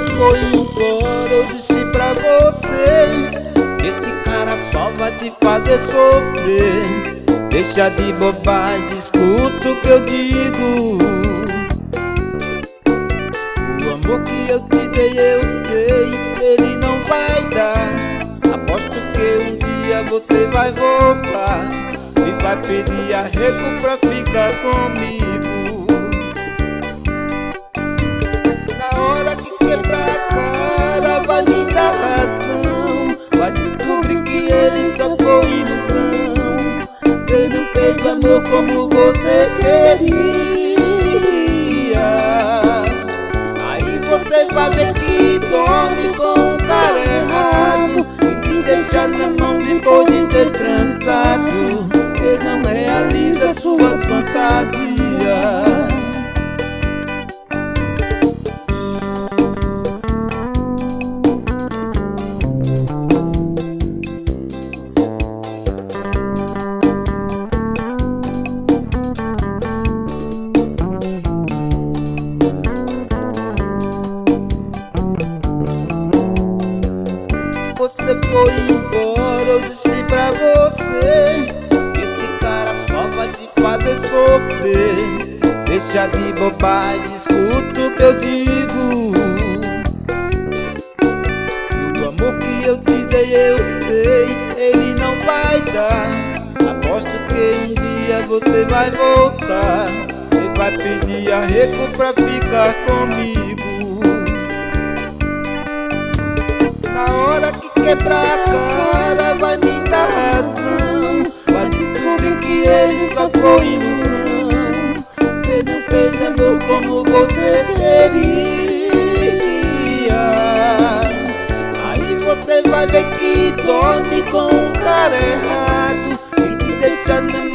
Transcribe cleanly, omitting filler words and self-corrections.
você foi embora, eu disse pra você que este cara só vai te fazer sofrer. Deixa de bobagem, escuta o que eu digo. O amor que eu te dei eu sei, ele não vai dar. Aposto que um dia você vai voltar e vai pedir arrego pra ficar comigo. Na hora que quebrar a cara vai me dar razão, vai descobrir que ele só foi ilusão. Ele não fez amor como você queria. Aí você vai ver que dorme com o cara errado e te deixa na mão depois de ter transado. Ele não realiza suas fantasias. Você foi embora, eu disse pra você que este cara só vai te fazer sofrer. Deixa de bobagem, escuta o que eu digo. E o amor que eu te dei eu sei, ele não vai dar. Aposto que um dia você vai voltar e vai pedir arrego pra ficar comigo. Na hora que quebrar a cara vai me dar razão, vai descobrir que ele só foi ilusão. Ele não fez amor como você queria. Aí você vai ver que dorme com o cara errado e te deixa na